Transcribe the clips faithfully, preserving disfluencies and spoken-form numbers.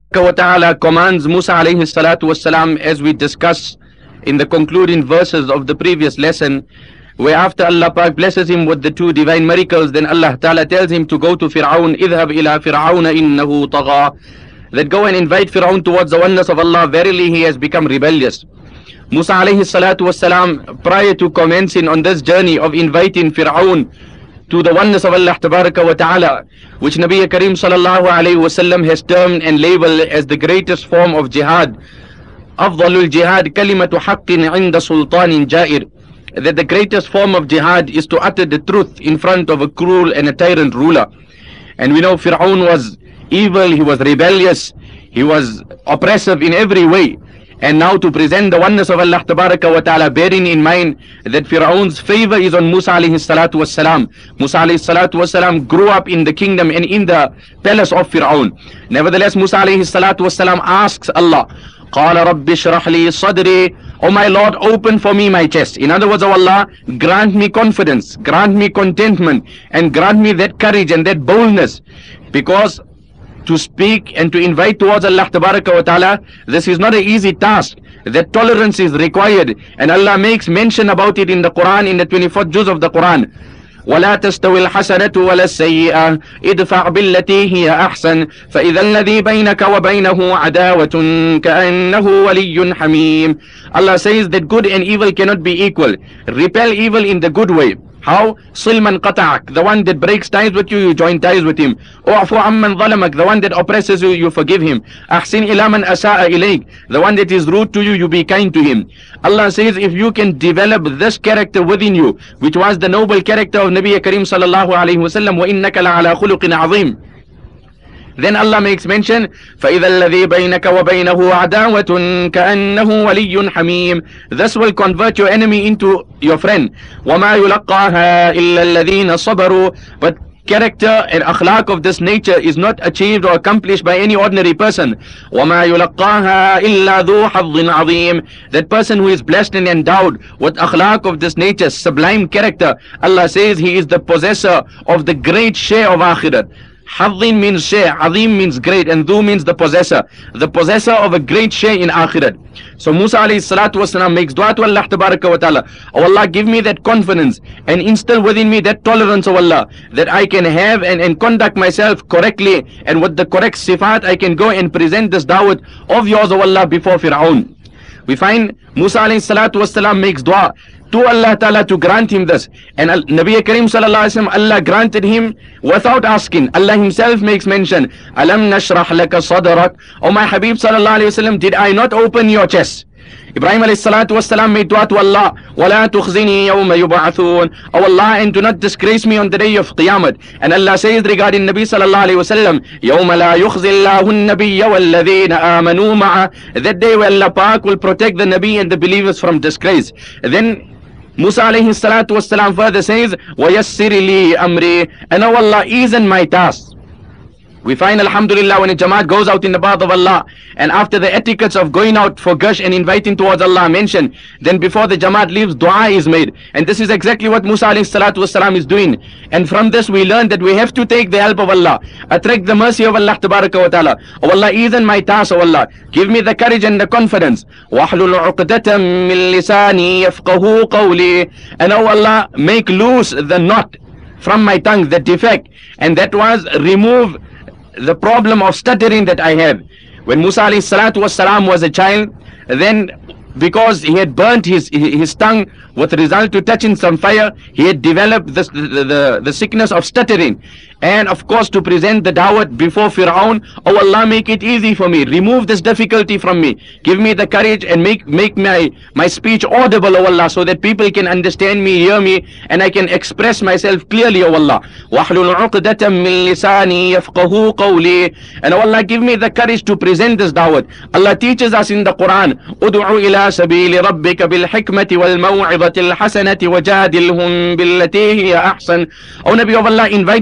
wa ta'ala commands Musa alayhi salatu wassalam, as we discuss in the concluding verses of the previous lesson, where after Allah Pak blesses him with the two divine miracles, then Allah Ta'ala tells him to go to Fir'aun, idhab ila Fir'auna innahu tagha, that go and invite Fir'aun towards the oneness of Allah, verily he has become rebellious. Musa alayhi salatu wassalam, prior to commencing on this journey of inviting Fir'aun to the oneness of Allah Tabaraka wa Ta'ala, which Nabi Kareem sallallahu alayhi wasallam has termed and labeled as the greatest form of jihad, afdalul jihad kalimatu haqqin inda sultanin jair, that the greatest form of jihad is to utter the truth in front of a cruel and a tyrant ruler. And we know Fir'aun was evil, he was rebellious, he was oppressive in every way. And now to present the oneness of Allah Tabaraka wa Ta'ala, bearing in mind that Fir'aun's favor is on Musa alayhi salatu wassalam. Musa alayhi salatu wassalam grew up in the kingdom and in the palace of Fir'aun. Nevertheless, Musa alayhi salatu wassalam asks Allah, قَالَ رَبِّ اشْرَحْ لِي صَدْرِي, O my Lord, open for me my chest. In other words, O Allah, grant me confidence, grant me contentment, and grant me that courage and that boldness. Because to speak and to invite towards Allah Tabaraka wa Ta'ala, this is not an easy task. That tolerance is required, and Allah makes mention about it in the Quran, in the twenty-fourth juz of the Quran. ولا تستوي الحسنة ولا السيئة ادفع بالتي هي أحسن فإذا الذي بينك وبينه عداوة كأنه ولي حميم. Allah says that good and evil cannot be equal. Repel evil in the good way. How? Silman qata'ak, the one that breaks ties with you, you join ties with him. U'fu amman zalamak, the one that oppresses you, you forgive him. Ahsin ila man asa'a ilayk, the one that is rude to you, you be kind to him. Allah says, if you can develop this character within you, which was the noble character of Nabi Kareem sallallahu alayhi wa sallam, wa innaka la'ala khuluqin azim, then Allah makes mention, فَإِذَا الَّذِي بَيْنَكَ وَبَيْنَهُ عَدَاوَةٌ كَأَنَّهُ وَلِيٌّ حَمِيمٌ. This will convert your enemy into your friend. وَمَا يُلَقَّاهَا إِلَّا الَّذِينَ صَبَرُوا. But character and akhlaq of this nature is not achieved or accomplished by any ordinary person. وَمَا يُلَقَّاهَا إِلَّا ذُو حَظٍّ عَظِيمٍ. That person who is blessed and endowed with akhlaq of this nature, sublime character, Allah says he is the possessor of the great share of akhirat. Hadhin means share, Azim means great, and Dhu means the possessor. The possessor of a great share in akhirat. So Musa alayhi salatu wasalam makes dua to Allah Tabaraka wa Ta'ala. Oh Allah, give me that confidence and instill within me that tolerance, of Allah, that I can have and, and conduct myself correctly, and with the correct sifat I can go and present this dawat of yours, O Allah, before Fir'aun. We find Musa alayhi salatu wasalam makes dua to Allah Ta'ala to grant him this, and Nabi Kareem sallallahu alayhi wa sallam, Allah granted him without asking. Allah himself makes mention, Alam nashrah laka sadrak, O my Habib sallallahu alayhi wa sallam, did I not open your chest? Ibrahim alayhi salatu wasalam made dua to Allah, وَلَا تُخْزِنِي يَوْمَ يُبْعَثُونَ, O Allah, and do not disgrace me on the day of Qiyamah. And Allah says regarding Nabi sallallahu alayhi wa sallam, يَوْمَ لَا يُخْزِي اللَّهُ النَّبِيَّ وَالَّذِينَ آمَنُوا مَعَهُ, that day where Allah Pak will protect the Nabi and the believers from disgrace. Then Musa alayhi salatu wasalam further says, وَيَسِّرِ لِي أَمْرِي, and O Allah, ease in my task. We find, alhamdulillah, when a Jamaat goes out in the path of Allah, and after the etiquettes of going out for gush and inviting towards Allah mentioned, then before the Jamaat leaves, dua is made. And this is exactly what Musa alayhi salatu wasalam is doing. And from this we learn that we have to take the help of Allah, attract the mercy of Allah Tabaraka wa Ta'ala. O Allah, ease in my task, O Allah, give me the courage and the confidence. وَاحْلُلْ عُقْدَةً مِّن لِسَانِي يَفْقَهُ قَوْلِي, and O Allah, make loose the knot from my tongue, the defect, and that was remove the problem of stuttering that I have. When Musa alayhi salatu wasalam was a child, then because he had burnt his his tongue with result to touching some fire, he had developed this, the, the, the sickness of stuttering. And of course, to present the dawat before Fir'aun, oh Allah, make it easy for me, remove this difficulty from me, give me the courage and make make my my speech audible, oh Allah, so that people can understand me, hear me, and I can express myself clearly, oh Allah. وَاحْلُلْ عُقْدَةً مِّن لِسَانِي يَفْقَهُ قَوْلِي, and oh Allah, give me the courage to present this dawat. Allah teaches us in the Quran, أُدْعُ إِلَى سَبِيلِ رَبِّكَ بِالْحِكْمَةِ وَالْمَوْعِظَةِ الْحَسَنَةِ وَجَادِلْهُمْ بِالَّتِي هِيَ أَحْسَنُ. O Nabi of Allah, invite towards Allah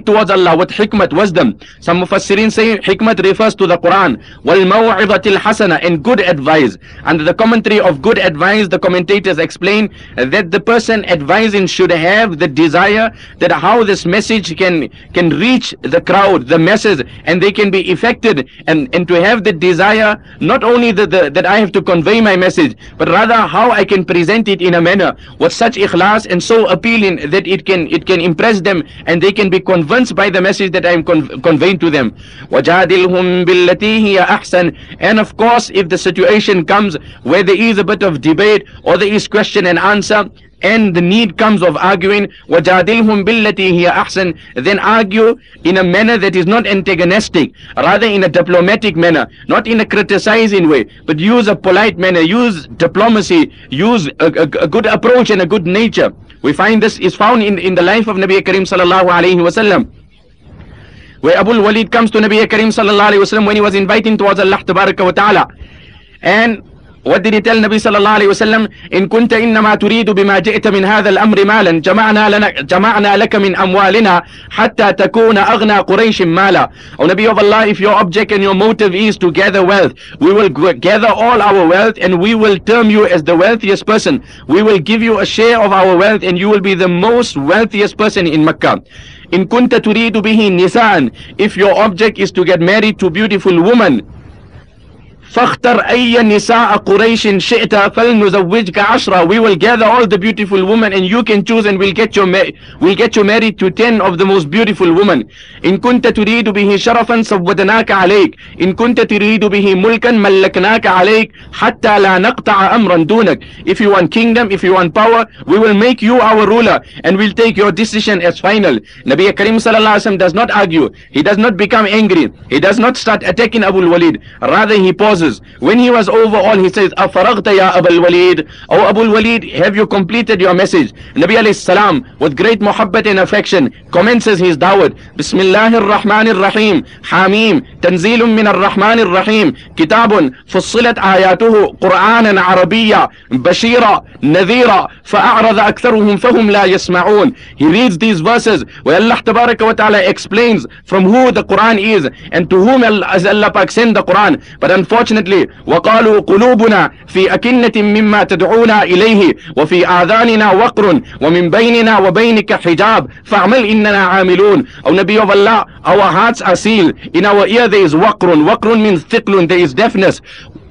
Allah with hikmat, wisdom. Some mufassirin say hikmat refers to the Quran. Wal maw'idatil hasana, and good advice. Under the commentary of good advice, the commentators explain that the person advising should have the desire that how this message can can reach the crowd, the masses, and they can be affected, and, and to have the desire not only the, the, that I have to convey my message, but rather how I can present it in a manner with such ikhlas and so appealing that it can it can impress them and they can be convinced by the message that I am con conveying to them. وَجَادِلْهُمْ بِالَّتِي هِيَ أَحْسَنُ. And of course, if the situation comes where there is a bit of debate or there is question and answer, and the need comes of arguing, وَجَادِلْهُمْ بِالَّتِي هِيَ أَحْسَنُ, then argue in a manner that is not antagonistic, rather in a diplomatic manner, not in a criticizing way, but use a polite manner, use diplomacy, use a, a, a good approach and a good nature. We find this is found in, in the life of Nabi Karim sallallahu alayhi wasallam, where Abu al-Walid comes to Nabi Karim sallallahu alayhi wasallam when he was inviting towards Allah tabaraka wa ta'ala. And what did he tell Nabi sallallahu alayhi wasallam? In kunta innama turidu bima ji'ta min hadha al-amri malan jama'na lana jama'na laka min amwalina hatta takuna aghna quraish mala. O Nabi of Allah, if your object and your motive is to gather wealth, we will gather all our wealth and we will term you as the wealthiest person. We will give you a share of our wealth and you will be the most wealthiest person in Makkah. In kunta turidu bihi nisa'an, if your object is to get married to beautiful women, فاختر أي نساء قريش شئت فلنزوجك عشرة. We will gather all the beautiful women and you can choose and we'll get you we'll get you married to ten of the most beautiful women. إن كنت تريد به شرفا سودناك عليك. إن كنت تريد به ملكا ملكناك عليك حتى لا نقطع أمرا دونك. If you want kingdom, if you want power, we will make you our ruler and we'll take your decision as final. Nabi Karim sallallahu alaihi wasallam does not argue. He does not become angry. He does not start attacking Abu al-Walid. Rather he pauses. When he was over all, he says, أَفَرَغْتَ يَا أَبَا الْوَلِيدِ. O Abu al-Walid, have you completed your message? Nabi alayhi salam, with great muhabbat and affection, commences his dawah. Bismillahir Rahmanir Rahim. Hamim. Tanzilun min ar-Rahmanir Rahim. Kitabun fussilat ayatuhu Qur'anan Arabiyya Bashira Nadhira فَأَعْرَضَ أَكْثَرُهُمْ فَهُمْ لَا يَسْمَعُونَ. He reads these verses where Allah Tabaraka wa Ta'ala explains from who the Quran is and to whom Allah Pak sent the Quran. But unfortunately, وَقَالُوا قُلُوبُنَا فِي أَكِنَّةٍ مِمَّا تَدْعُونَا إِلَيْهِ وَفِي آذَانِنَا وَقْرٌ وَمِن بَيْنِنَا وَبَيْنِكَ حِجَابٌ فَاعْمَلْ إِنَّنَا عَامِلُونَ. O Nabi of Allah, our hearts are sealed. In our ear there is waqrun. Waqrun means thiqlun, there is deafness.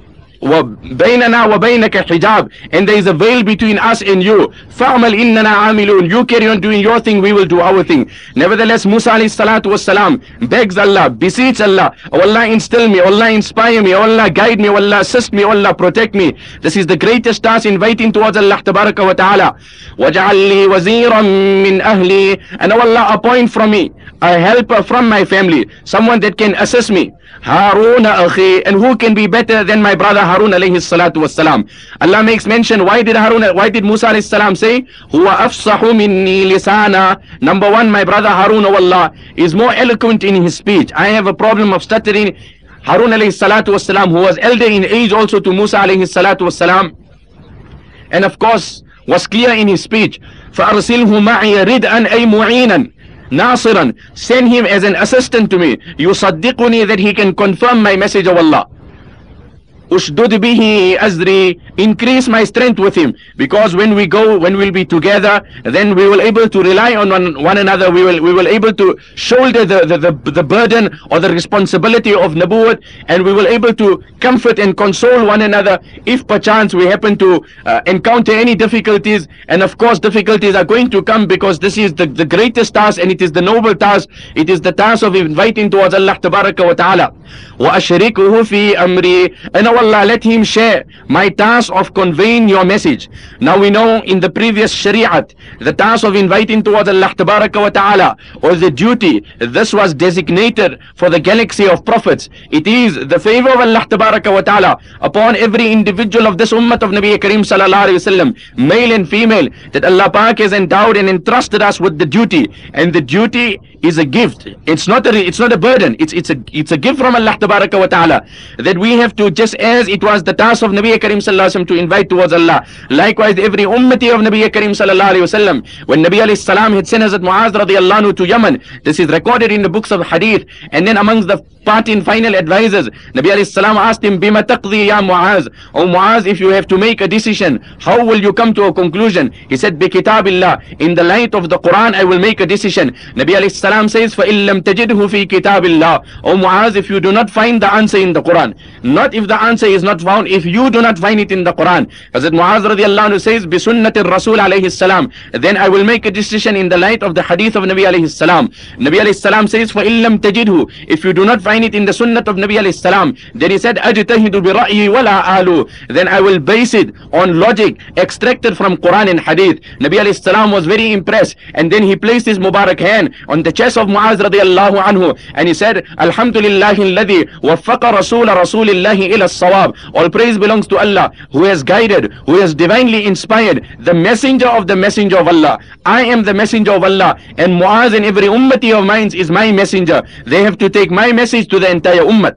وَبَيْنَنَا وَبَيْنَكَ حِجَابٌ, and there is a veil between us and you. فَاعْمَلْ إِنَّنَا عَامِلُونَ. You carry on doing your thing, we will do our thing. Nevertheless, Musa alayhi salatu was salam begs Allah, beseech Allah, O Allah, instill me, O Allah, inspire me, O Allah, guide me, O Allah, assist me, O Allah, protect me. This is the greatest task, inviting towards Allah tabaraka wa ta'ala. وَجَعَلْ لِي وَزِيرًا مِّنْ أَهْلِي. And O Allah, appoint from me a helper from my family, someone that can assist me. Harun akhi, and who can be better than my brother Harun alayhi salatu wassalam? Allah makes mention, why did Harun, why did Musa alayhi salam say, huwa afsahu minni lisana? Number one, my brother Harun, O Allah, is more eloquent in his speech. I have a problem of stuttering. Harun alayhi salatu wassalam, who was elder in age also to Musa alayhi salatu wassalam, and of course was clear in his speech. فَأَرْسِلْهُ مَعِيَ رِدْءًا أَيْ مُعِينًا Nasiran, send him as an assistant to me. Yusaddiquni, that he can confirm my message of Allah. Ushdud bihi azri, increase my strength with him, because when we go, when we'll be together, then we will able to rely on one, one another. We will we will able to shoulder the, the, the, the burden or the responsibility of Nabuwwat, and we will able to comfort and console one another if perchance we happen to uh, encounter any difficulties. And of course difficulties are going to come, because this is the, the greatest task, and it is the noble task. It is the task of inviting towards Allah Tabaraka wa Ta'ala. Wa ashrikuhu fi amri, and Allah, let him share my task of conveying your message. Now we know in the previous Shari'at, the task of inviting towards Allah Tabaraka wa Ta'ala, or the duty, this was designated for the galaxy of prophets. It is the favor of Allah Tabaraka wa Ta'ala upon every individual of this ummah of Nabi Karim sallallahu alayhi wasallam, male and female, that Allah Pak has endowed and entrusted us with the duty. And the duty is a gift. It's not a, it's not a burden. It's, it's, a, it's a gift from Allah Tabaraka wa Ta'ala, that we have to just as it was the task of Nabi Karim sallallahu alaihi wasallam to invite towards Allah, likewise every ummati of Nabi Karim sallallahu alaihi wasallam, when Nabi alayhi salam had sent Hazrat Muaz radiyallahu anhu to Yemen, this is recorded in the books of hadith, and then amongst the party and final advisors, Nabi alayhi salam asked him, Bima taqdi ya Muaz, O Muaz, if you have to make a decision, how will you come to a conclusion? He said, Bi kitabillah, in the light of the Quran I will make a decision. Nabi alayhi salam says, Fa illam tajidhu fi kitabillah, O Muaz, if you do not find the answer in the Quran, not if the answer is not found, if you do not find it in the Quran, Hazrat Muaz radiyallahu anhu says, Bi sunnati Rasul alayhi salam, then I will make a decision in the light of the hadith of Nabi alayhi salam. Nabi alayhi salam says, Fa illam tajidhu, if you do not find it in the sunnah of Nabi alayhi salam, then he said, Ajtahidu bi ra'yi wala alu, then I will base it on logic extracted from Quran and hadith. Nabi alayhi salam was very impressed, and then he placed his Mubarak hand on the chest of Muaz radiyallahu anhu, and he said, Alhamdulillahi alladhi waffaqa rasula rasulillahi ila as-sawab. All praise belongs to Allah, who has guided, who has divinely inspired the messenger of the messenger of Allah. I am the messenger of Allah, and Muaz and every ummati of mine is my messenger. They have to take my message to the entire ummah.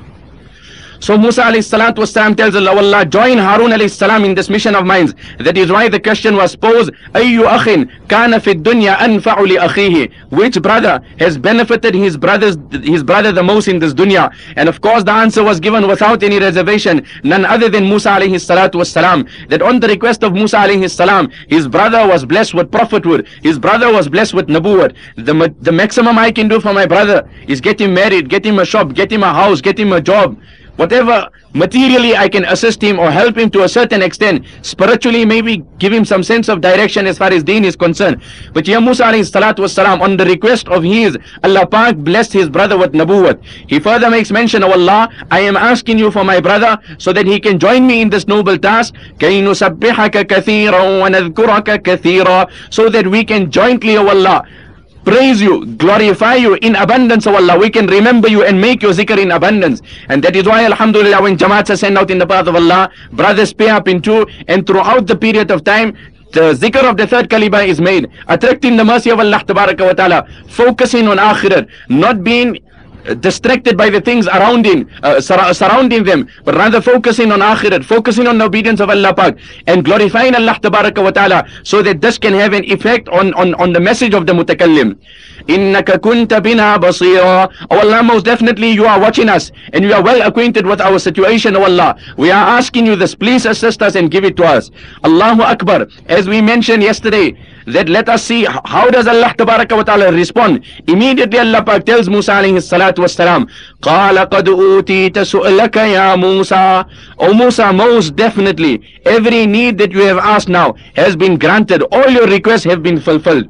So Musa alayhi salatu wasalam tells Allah, Allah, join Harun alayhi salam in this mission of mine. That is why the question was posed, Ayyu akhin kana fi dunya anfa'u li akhihi, which brother has benefited his brothers, his brother the most in this dunya? And of course the answer was given without any reservation, none other than Musa alayhi salatu wasalam. That on the request of Musa alayhi salam, his brother was blessed with prophethood, his brother was blessed with nabuwwat. The, the maximum I can do for my brother is get him married, get him a shop, get him a house, get him a job. Whatever materially I can assist him or help him to a certain extent, spiritually maybe give him some sense of direction as far as deen is concerned. But here Musa alayhi salatu wasalam, on the request of his, Allah Pak blessed his brother with nabuwwat. He further makes mention of Allah, I am asking you for my brother so that he can join me in this noble task, كَيْ نُسَبِّحَكَ كَثِيرًا وَنَذْكُرَكَ كَثِيرًا, so that we can jointly, O Allah, praise you, glorify you in abundance, O Allah. We can remember you and make your zikr in abundance. And that is why, alhamdulillah, when Jamaats are sent out in the path of Allah, brothers pay up in two, and throughout the period of time, the zikr of the third kalima is made, attracting the mercy of Allah tabaraka wa ta'ala, focusing on akhirat, not being distracted by the things around him, uh, sur surrounding them, but rather focusing on akhirat, focusing on the obedience of Allah Pak, and glorifying Allah tabaraka wa ta'ala, so that this can have an effect on, on, on the message of the mutakallim. Innaka kunta bina basira. Oh Allah, most definitely you are watching us, and you are well acquainted with our situation, oh Allah. We are asking you this, please assist us and give it to us. Allahu Akbar. As we mentioned yesterday, that let us see how does Allah tabaraka wa ta'ala respond. Immediately Allah Pak tells Musa alayhi salatu wassalam, Qala qad utita su'laka ya Musa. O Musa, most definitely every need that you have asked now has been granted. All your requests have been fulfilled.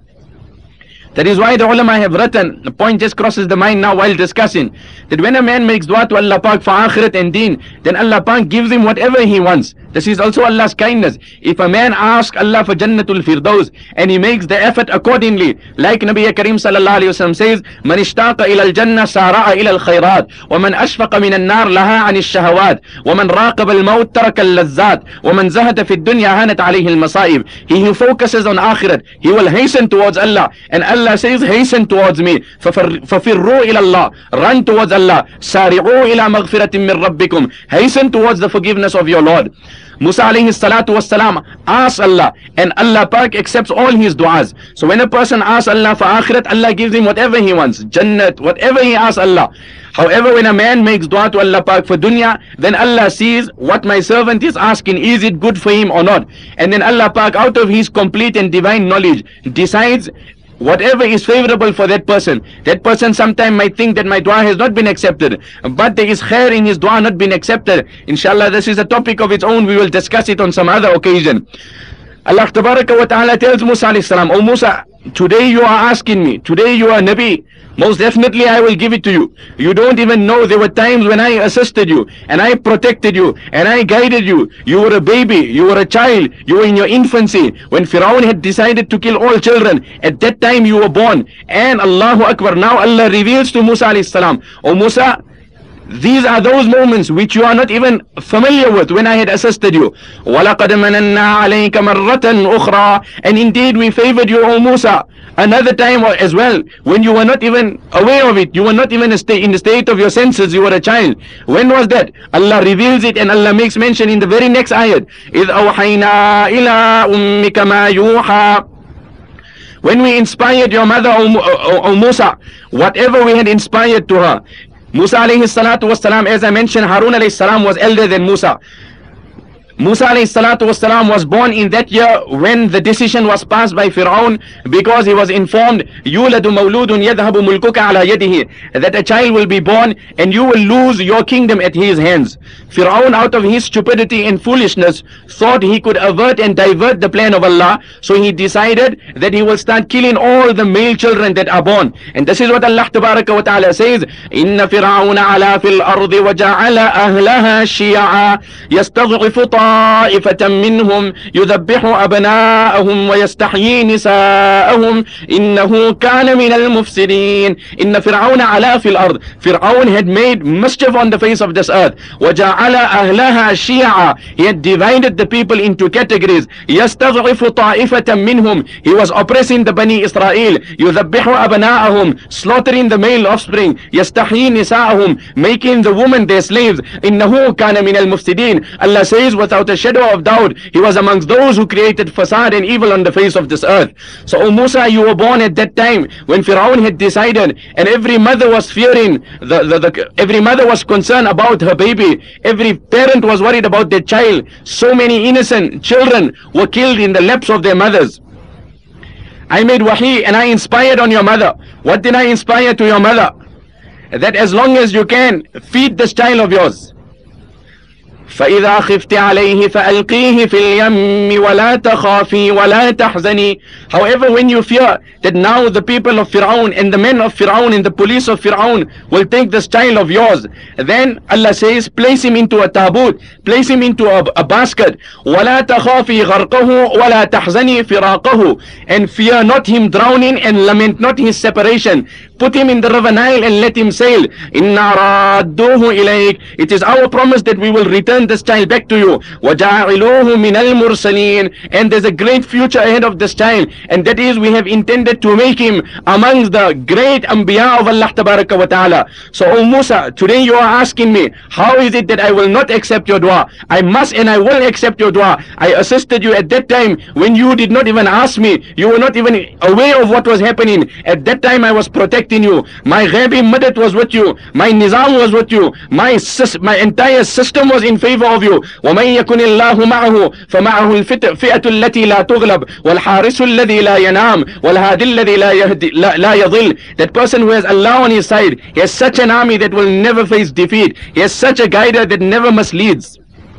That is why the ulama have written, the point just crosses the mind now while discussing, that when a man makes dua to Allah Pak for akhirat and deen, then Allah Pak gives him whatever he wants. This is also Allah's kindness. If a man asks Allah for Jannatul Firdaus and he makes the effort accordingly, like Nabi Karim sallallahu alayhi wa sallam says, Man ishtaqa ila al-jannah sara'a ila al-khayrat, wa man ashfaqa min al-nar laha an al-shahawat, wa man raqaba al-maut taraka al-lazzat, wa man zahada fi ad-dunya hanat alayhi al-masa'ib. He who focuses on akhirat, he will hasten towards Allah, and Allah says, hasten towards me. فَفِرُّوا إِلَى اللَّهِ, run towards Allah. سَارِعُوا إِلَى مَغْفِرَةٍ مِّن رَبِّكُمْ, hasten towards the forgiveness of your Lord. Musa alayhi salatu wassalam asks Allah, and Allah Pak accepts all his du'as. So when a person asks Allah for akhirat, Allah gives him whatever he wants, Jannat, whatever he asks Allah. However, when a man makes dua to Allah Pak for dunya, then Allah sees what my servant is asking, is it good for him or not? And then Allah Pak, out of his complete and divine knowledge, decides whatever is favorable for that person. That person sometime might think that my dua has not been accepted, but there is khair in his dua not been accepted. Inshallah, this is a topic of its own. We will discuss it on some other occasion. Allah tabaraka wa ta'ala tells Musa alayhi salam, O Musa, today you are asking me, today you are Nabi, most definitely I will give it to you. You don't even know, there were times when I assisted you, and I protected you, and I guided you. You were a baby, you were a child, you were in your infancy, when Firaun had decided to kill all children. At that time you were born, and Allahu Akbar, now Allah reveals to Musa alayhi salam, O Musa, These are those moments which you are not even familiar with when I had assisted you. وَلَقَدْ مَنَنَّا عَلَيْكَ مَرَّةً أُخْرَى. And indeed we favored you, O Musa, another time as well, when you were not even aware of it. You were not even in the state of your senses. You were a child. When was that? Allah reveals it, and Allah makes mention in the very next ayat. إِذْ أَوْحَيْنَا إِلَىٰ أُمِّكَ مَا يُوحَىٰ. When we inspired your mother, O, o, o Musa, whatever we had inspired to her. Musa alayhi salatu was salam, as I mentioned, Harun alayhi salam was elder than Musa. Musa alayhi salatu was salam was born in that year when the decision was passed by Fir'aun, because he was informed, yuladu mawludun yadhabu mulkuka ala yadihi, that a child will be born and you will lose your kingdom at his hands. Fir'aun, out of his stupidity and foolishness, thought he could avert and divert the plan of Allah, so he decided that he will start killing all the male children that are born. And this is what Allah tabaraka wa ta'ala says, inna fir'auna ala fil ardi wa ja'ala ahlaha shi'a yastad'ifu طائفة منهم يذبح أبناءهم ويستحيي نساءهم إنه كان من المفسدين. إن فرعون علا في الأرض. Fir'aun had made mischief on the face of this earth. وجعل أهلها شيعا. He had divided the people into categories. يستضعف طائفة منهم. He was oppressing the Bani Israel. يذبح أبناءهم. Slaughtering the male offspring. يستحيي نساءهم. Making the women their slaves. إنه كان من المفسدين. Allah says without a shadow of doubt, he was amongst those who created fasad and evil on the face of this earth. So, O Musa, you were born at that time when Fir'aun had decided, and every mother was fearing, the, the, the, every mother was concerned about her baby, every parent was worried about their child. So many innocent children were killed in the laps of their mothers. I made wahi and I inspired on your mother. What did I inspire to your mother? That as long as you can, feed this child of yours. فإذا خفت عليه فألقيه في اليم ولا تخافي ولا تحزني. However, when you fear that now the people of Fir'aun and the men of Fir'aun and the police of Fir'aun will take this child of yours, then Allah says, place him into a tabut, place him into a, a basket. ولا تخافي غرقه ولا تحزني فراقه. And fear not him drowning and lament not his separation. Put him in the river Nile and let him sail. إِنَّا رَادُّوهُ إِلَيْكَ. It is our promise that we will return this child back to you. وَجَاعِلُوهُ مِنَ الْمُرْسَلِينَ. And there's a great future ahead of this child, and that is we have intended to make him amongst the great Anbiya of Allah Tabaraka wa Ta'ala. So, O Musa, today you are asking me, how is it that I will not accept your dua? I must and I will accept your dua. I assisted you at that time when you did not even ask me. You were not even aware of what was happening. At that time I was protecting you. My ghaibi madad was with you. My nizam was with you. My my entire system was in favor of you. وَمَنْ يَكُنِ اللَّهُ مَعَهُ فَمَعَهُ الْفِئَةُ الَّتِي لَا تُغْلَبُ وَالْحَارِسُ الَّذِي لَا يَنَامُ وَالْهَادِ الَّذِي لَا يَهْدِ لَا يَضِلُ. That person who has Allah on his side, he has such an army that will never face defeat. He has such a guider that never misleads.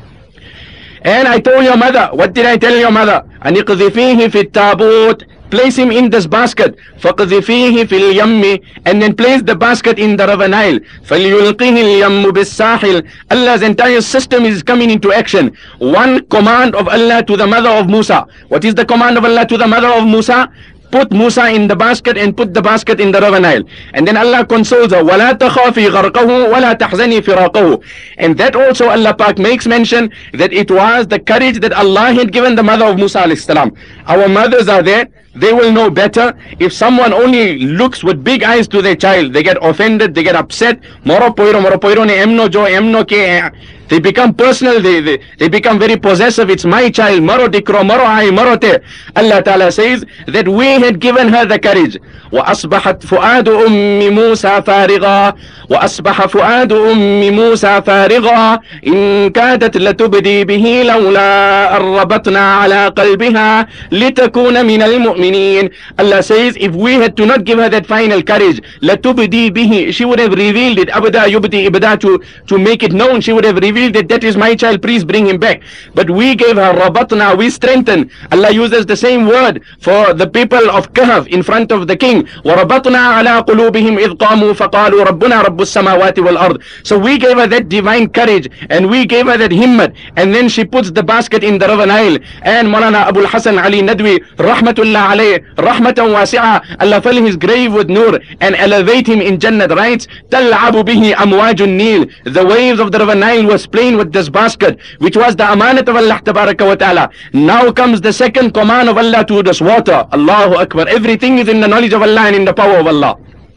And I told your mother, what did I tell your mother? أَنِ اقْذِفِيهِ فِي التَّابُوتِ. Place him in this basket. فَقْذِفِيهِ فِي الْيَمِّ. And then place the basket in the river Nile. فَلْيُلْقِهِ الْيَمُّ بِالسَّاحِلِ. Allah's entire system is coming into action. One command of Allah to the mother of Musa. What is the command of Allah to the mother of Musa? Put Musa in the basket and put the basket in the river Nile. And then Allah consoles her. وَلَا تَخَافِي غَرْقَهُ وَلَا تَحْزَنِي فِرَاقَهُ. And that also Allah Pak makes mention that it was the courage that Allah had given the mother of Musa alayhi salam. Our mothers are there. They will know better. If someone only looks with big eyes to their child, they get offended, they get upset. Moro poiro, moro poiro ne emno jo, emno ke. They become personal, they, they, they become very possessive. It's my child, maro dikro, maro ai, maro te. Allah Ta'ala says that we had given her the courage. وَأَصْبَحَتْ فُؤَادُ أُمِّ مُوسَى فَارِغًا وَأَصْبَحَ فُؤَادُ أُمِّ مُوسَى فَارِغًا إِنْ كَادَتْ لَتُبْدِي بِهِ لَوْلَا أَرَّبَطْنَا عَلَى قَلْبِهَا لِتَكُونَ مِنَ الْمُؤْمِنِينَ. Allah says, if we had to not give her that final courage, لَتُبْدِي بِهِ, she would have revealed it. أَبْدَا يُبْدِي إِبْدَا, to, to make it known. She would have revealed that that is my child, please bring him back. But we gave her rabatna, we strengthened. Allah uses the same word for the people of Kahf in front of the king. وَرَبَطْنَا عَلَىٰ قُلُوبِهِمْ إِذْ قَامُوا فَقَالُوا رَبُّنَا رَبُّ السَّمَاوَاتِ وَالْأَرْضِ. So we gave her that divine courage and we gave her that himmat, and then she puts the basket in the river Nile. And Maulana Abul Hasan Ali Nadwi rahmatullah alayhi rahmatan wasi'a. Allah fill his grave with nur and elevate him in Jannah, writes, Tal'abu bihi amwajun Nil. The waves of the river Nile was playing with this basket, which was the amanat of Allah tabaraka wa ta'ala. Now comes the second command of Allah to this water. Allahu Akbar. Everything is in the knowledge of Allah and in the power of Allah.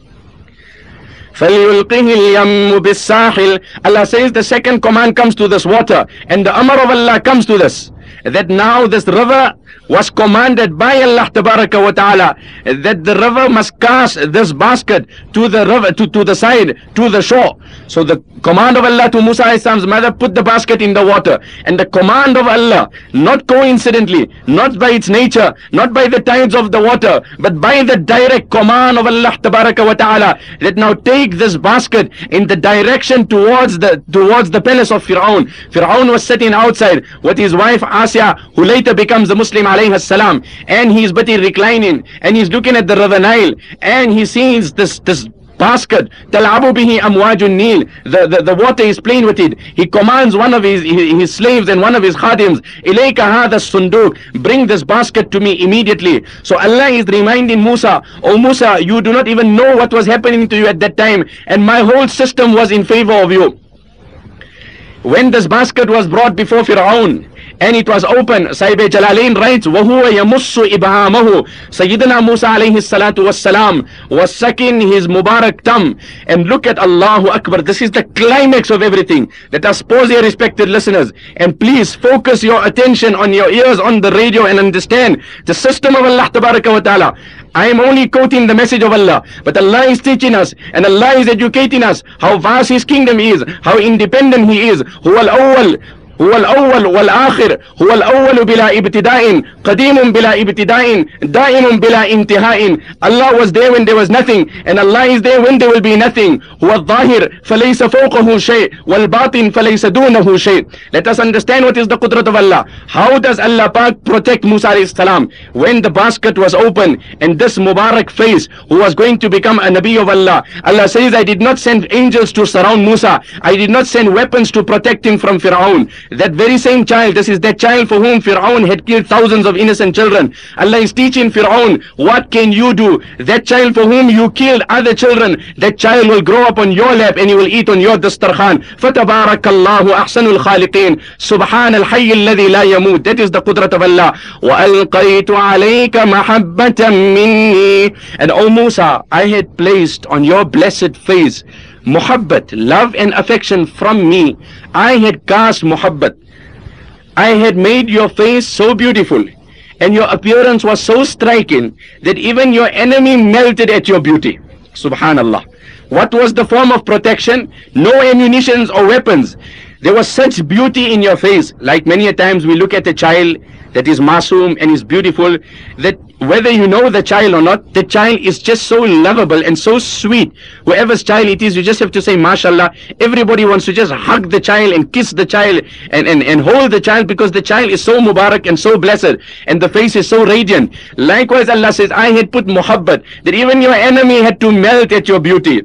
فَلْيُلْقِهِ الْيَمُّ بِالسَّاحِلِ. Allah says the second command comes to this water, and the amr of Allah comes to this, that now this river was commanded by Allah tabaraka wa ta'ala, that the river must cast this basket to the river, to, to the side, to the shore. So the command of Allah to Musa alayhi salam's mother, put the basket in the water. And the command of Allah, not coincidentally, not by its nature, not by the tides of the water, but by the direct command of Allah tabaraka wa ta'ala, that now take this basket in the direction towards the towards the palace of Fir'aun. Fir'aun was sitting outside with his wife Asya, who later becomes the Muslim alayhi salam, and he's busy reclining, and he's looking at the river Nile, and he sees this this basket, Tal'abu bihi amwajun Nil. The, the, the water is playing with it. He commands one of his, his, his slaves and one of his khadims, Ilayka hadha sunduk, bring this basket to me immediately. So Allah is reminding Musa, oh Musa, you do not even know what was happening to you at that time, and my whole system was in favor of you. When this basket was brought before Fir'aun, and it was open, Sahib Jalalain writes, وَهُوَ يَمُسُّ إِبْهَامَهُ. Sayyidina Musa alayhi salatu wassalam was sucking his Mubarak thumb. And look at Allahu Akbar. This is the climax of everything. Let us pause here, respected listeners, and please focus your attention on your ears on the radio and understand the system of Allah tabaraka wa ta'ala. I am only quoting the message of Allah, but Allah is teaching us and Allah is educating us how vast His kingdom is, how independent He is. هو الأول هو الأول والآخر هو الأول بلا ابتداء قديم بلا ابتداء دائم بلا انتهاء. Allah was there when there was nothing, and Allah is there when there will be nothing. هو الظاهر فليس فوقه شيء والباطن فليس دونه شيء. Let us understand what is the qudrat of Allah. How does Allah Pak protect Musa alayhi salam when the basket was open, and this Mubarak face who was going to become a Nabi of Allah? Allah says, I did not send angels to surround Musa. I did not send weapons to protect him from Fir'aun. That very same child, this is that child for whom Fir'aun had killed thousands of innocent children. Allah is teaching Fir'aun, what can you do? That child for whom you killed other children, that child will grow up on your lap and he will eat on your dastarkhan. فَتَبَارَكَ اللَّهُ أَحْسَنُ الْخَالِقِينَ سُبْحَانَ الْحَيِّ الَّذِي لَا يَمُوتُ. That is the qudrat of Allah. وَأَلْقَيْتُ عَلَيْكَ مَحَبَّةً مِّنِّي. And O Musa, I had placed on your blessed face muhabbat, love and affection from me. I had cast muhabbat. I had made your face so beautiful, and your appearance was so striking that even your enemy melted at your beauty. Subhanallah. What was the form of protection? No ammunitions or weapons. There was such beauty in your face. Like many a times we look at a child that is masoom and is beautiful, that whether you know the child or not, the child is just so lovable and so sweet. Whoever's child it is, you just have to say mashallah. Everybody wants to just hug the child and kiss the child and, and, and hold the child, because the child is so mubarak and so blessed and the face is so radiant. Likewise Allah says, I had put muhabbat, that even your enemy had to melt at your beauty.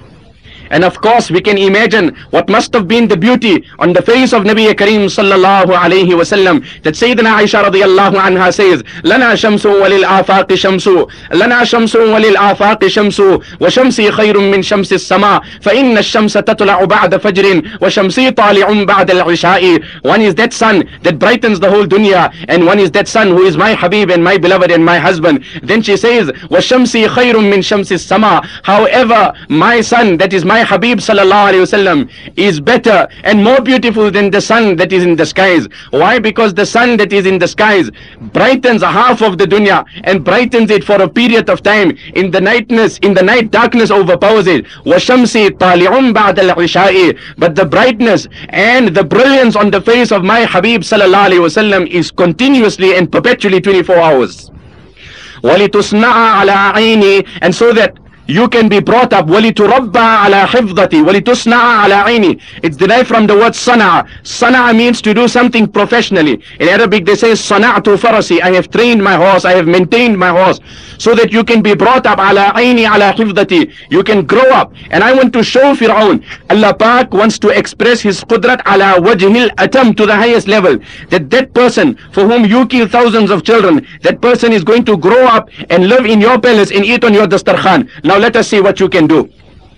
And of course we can imagine what must have been the beauty on the face of Nabi Kareem sallallahu alayhi wasallam, that Sayyidina Aisha radiyallahu anha says, Lana shamsu walil afaqi shamsu, Lana shamsu walil afaqi shamsu, wa shamsi khayrun min shamsi as-sama, fa inna ash-shamsa tatla'u ba'da fajrin, wa shamsi tali'un ba'da al-isha'i. One is that sun that brightens the whole dunya, and one is that sun who is my Habib and my beloved and my husband. Then she says, wa shamsi khayrun min shamsi as-sama. However, my sun, that is my Habib sallallahu alayhi wasallam, is better and more beautiful than the sun that is in the skies. Why? Because the sun that is in the skies brightens half of the dunya and brightens it for a period of time. In the nightness, in the night, darkness overpowers it. وَشَمْسِ طَالِعٌ بَعْدَ الْعِشَاءِ. But the brightness and the brilliance on the face of my Habib sallallahu alayhi wasallam is continuously and perpetually twenty-four hours. وَلِتُصْنَعَ عَلَىٰ عَيْنِي. And so that you can be brought up. وَلِتُرَبَّى عَلَى حِفْظَتِي وَلِتُصْنَعَ عَلَى عَيْنِي. It's derived from the word sana'a. Sana'a means to do something professionally. In Arabic they say sana'tu farasi. I have trained my horse, I have maintained my horse, so that you can be brought up. عَلَى عَيْنِي عَلَى حِفْظَتِي. You can grow up. And I want to show Fir'aun, Allah Pak wants to express his qudrat ala wajhil atam, to the highest level, that that person for whom you kill thousands of children, that person is going to grow up and live in your palace and eat on your dastarkhan. Now let us see what you can do.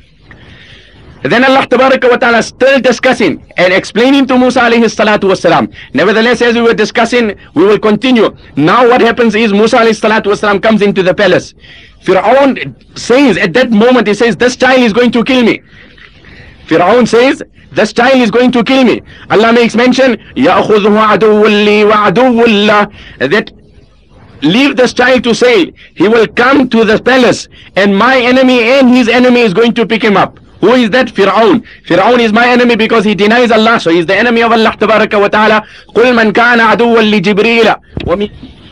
Then Allah Tabaraka wa Ta'ala still discussing and explaining to Musa alayhi salatu wasalam. Nevertheless, as we were discussing, we will continue. Now what happens is Musa alayhi salatu wasalam comes into the palace. Fir'aun says at that moment, he says, this child is going to kill me. Fir'aun says, this child is going to kill me. Allah makes mention, يَأْخُذُهُ عَدُوٌّ لِي وَعَدُوٌّ لَّهُ, that leave this child to sail. He will come to the palace and my enemy and his enemy is going to pick him up. Who is that? Fir'aun. Fir'aun is my enemy because he denies Allah, so he is the enemy of Allah Tabaraka wa Ta'ala. قُلْ مَنْ كَانَ عَدُوًّا لِجِبْرِيلَ وَمِنْ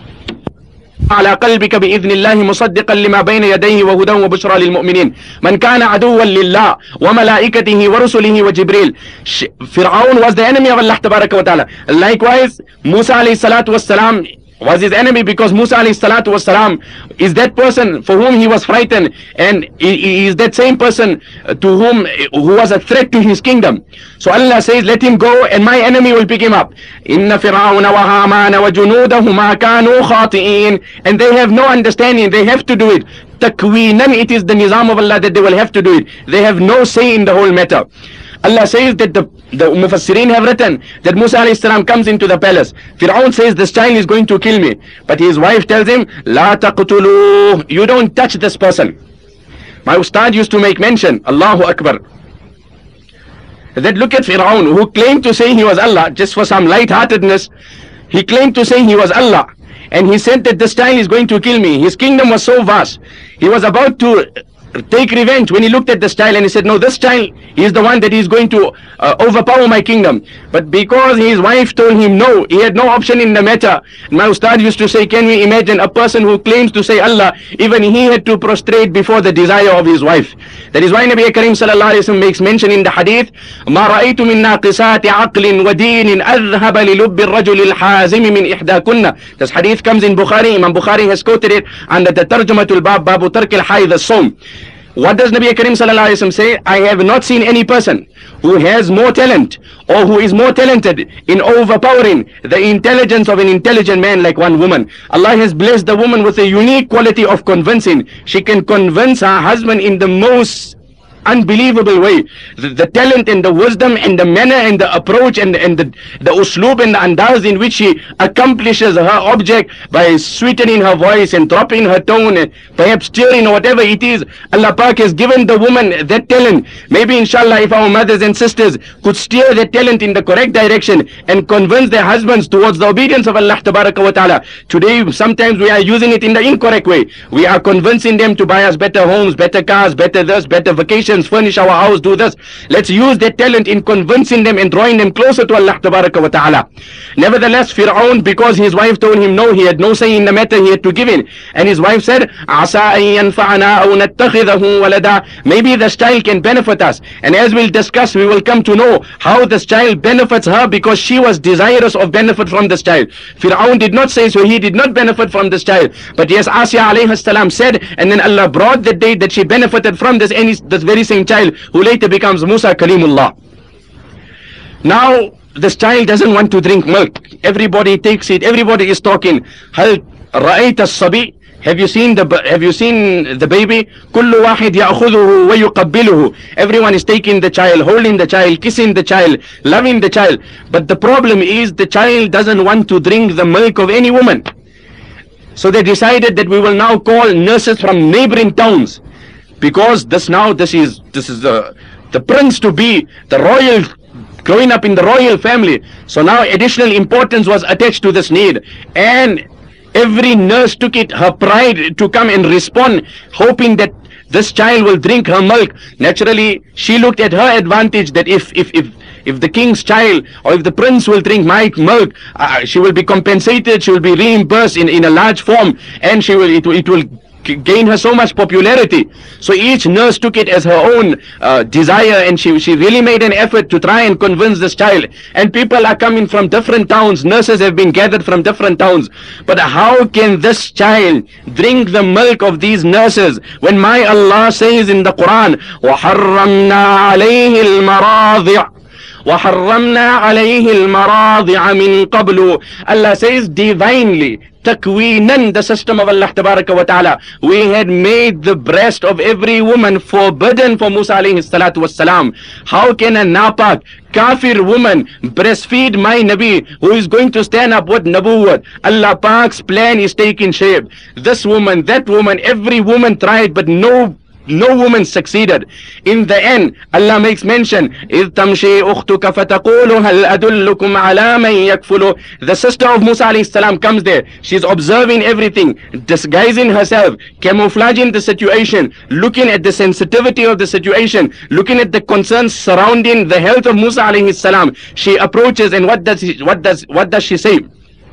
على قلبك بإذن الله مصدقا لما بين يديه وهدى وبشرى للمؤمنين من كان عدوا لله وملائكته ورسله وجبريل. Fir'aun was the enemy of Allah Tabaraka wa Ta'ala. Likewise, Musa alayhi salatu was salam was his enemy because Musa alayhi salatu was salam is that person for whom he was frightened, and he is that same person to whom who was a threat to his kingdom. So Allah says, let him go and my enemy will pick him up. Inna Fir'auna wa Hamana wa junudahuma kanu khati'in. And they have no understanding, they have to do it. Takwinan, it is the nizam of Allah that they will have to do it. They have no say in the whole matter. Allah says that the, the Mufassirin have written that Musa alayhi salam comes into the palace. Fir'aun says, this child is going to kill me. But his wife tells him, La taqtuluh, you don't touch this person. My ustad used to make mention, Allahu Akbar, that look at Fir'aun, who claimed to say he was Allah, just for some lightheartedness. He claimed to say he was Allah. And he said that this child is going to kill me. His kingdom was so vast. He was about to take revenge when he looked at this child and he said, no, this child is the one that is going to uh, overpower my kingdom. But because his wife told him no, he had no option in the matter. My ustad used to say, can we imagine a person who claims to say Allah, even he had to prostrate before the desire of his wife. That is why Nabi Karim sallallahu alayhi wa sallam makes mention in the hadith, ما رأيت من ناقصات عقل ودين أذهب للب الرجل الحازم من إحداكن. This hadith comes in Bukhari. Imam Bukhari has quoted it under the Tarjumatul Bab, Babu Tark al-Hayd as-Sawm. What does Nabi Karim sallallahu alayhi wa sallam say? I have not seen any person who has more talent or who is more talented in overpowering the intelligence of an intelligent man like one woman. Allah has blessed the woman with a unique quality of convincing. She can convince her husband in the most unbelievable way. The, the talent and the wisdom and the manner and the approach and, and the, the usloob and the andaz in which she accomplishes her object by sweetening her voice and dropping her tone and perhaps cheering or whatever it is. Allah Pak has given the woman that talent. Maybe inshallah if our mothers and sisters could steer that talent in the correct direction and convince their husbands towards the obedience of Allah Tabaraka wa Ta'ala. Today sometimes we are using it in the incorrect way. We are convincing them to buy us better homes, better cars, better this, better vacations, furnish our house, do this. Let's use that talent in convincing them and drawing them closer to Allah Tabaraka wa Ta'ala. Nevertheless, Fir'aun, because his wife told him no, he had no say in the matter, he had to give in. And his wife said, Asa an yanfa'ana aw nattakhidahu walada. Maybe this child can benefit us. And as we'll discuss, we will come to know how this child benefits her, because she was desirous of benefit from this child. Fir'aun did not say so, he did not benefit from this child. But yes, Asya alayhi salam said, and then Allah brought the day that she benefited from this, and this very same child who later becomes Musa Kalimullah. Now this child doesn't want to drink milk. Everybody takes it, everybody is talking. Hal ra'ayta as-sabi? Have you seen the have you seen the baby? Kullu wahid ya'khudhuhu wa yuqabbiluhu. Everyone is taking the child, holding the child, kissing the child, loving the child. But the problem is the child doesn't want to drink the milk of any woman. So they decided that we will now call nurses from neighboring towns, because this now this is this is the the prince to be, the royal, growing up in the royal family. So now additional importance was attached to this need, and every nurse took it her pride to come and respond, hoping that this child will drink her milk. Naturally, she looked at her advantage, that if if if if the king's child or if the prince will drink my milk, uh, she will be compensated, she will be reimbursed in in a large form, and she will it, it will gained her so much popularity. So each nurse took it as her own uh, desire, and she, she really made an effort to try and convince this child. And people are coming from different towns. Nurses have been gathered from different towns. But how can this child drink the milk of these nurses when my Allah says in the Quran, وَحَرَّمْنَا عَلَيْهِ الْمَرَاضِعَ وَحَرَّمْنَا عَلَيْهِ الْمَرَاضِعَ مِنْ قَبْلُ. Allah says divinely, takwinan, the system of Allah Tabaraka wa Ta'ala, we had made the breast of every woman forbidden for Musa alayhi salatu wassalam. How can a napak, kafir woman breastfeed my Nabi, who is going to stand up with Nabuwwat? Allah Pak's plan is taking shape. This woman, that woman, every woman tried, but no No woman succeeded. In the end, Allah makes mention, إِذْ تَمْشِي أُخْتُكَ فَتَقُولُ هَلْ أَدُلُّكُمْ عَلَى مَنْ يَكْفُلُ. The sister of Musa alayhi salam comes there. She's observing everything, disguising herself, camouflaging the situation, looking at the sensitivity of the situation, looking at the concerns surrounding the health of Musa alayhi salam. She approaches, and what does she, what does what does she say?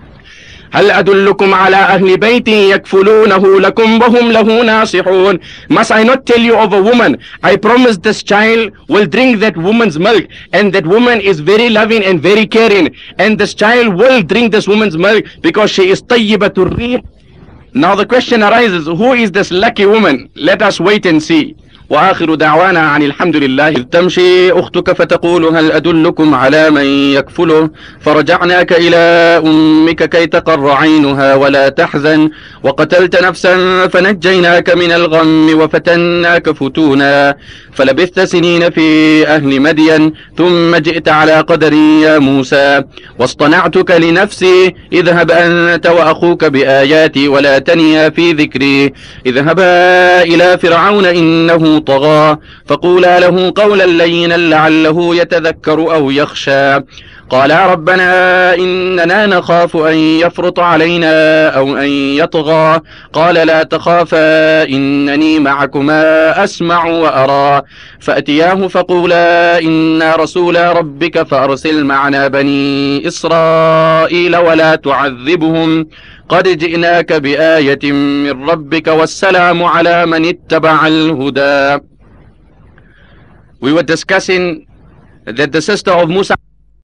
هل أدلكم على أهل بيت يكفلونه لكم وهم له ناصحون. Must I not tell you of a woman? I promise this child will drink that woman's milk, and that woman is very loving and very caring, and this child will drink this woman's milk because she is طيبة الريح. Now the question arises, who is this lucky woman? Let us wait and see. وآخر دعوانا عن الحمد لله. إذ تمشي أختك فتقول هل أدلكم على من يكفله فرجعناك إلى أمك كي تقر عينها ولا تحزن وقتلت نفسا فنجيناك من الغم وفتناك فتونا فلبثت سنين في أهل مدين ثم جئت على قدر يا موسى واصطنعتك لنفسي اذهب أنت وأخوك بآياتي ولا تنيا في ذكري اذهبا إلى فرعون إنه طغى فقولا له قولا لينا لعله يتذكر أو يخشى قالا ربنا إننا نخاف أن يفرط علينا أو أن يطغى قال لا تخافا إنني معكما أسمع وأرى فأتياه فقولا إنا رسولا ربك فأرسل معنا بني إسرائيل ولا تعذبهم قد جئناك بآية من ربك والسلام على من اتبع الهدى. We were discussing that the sister of Musa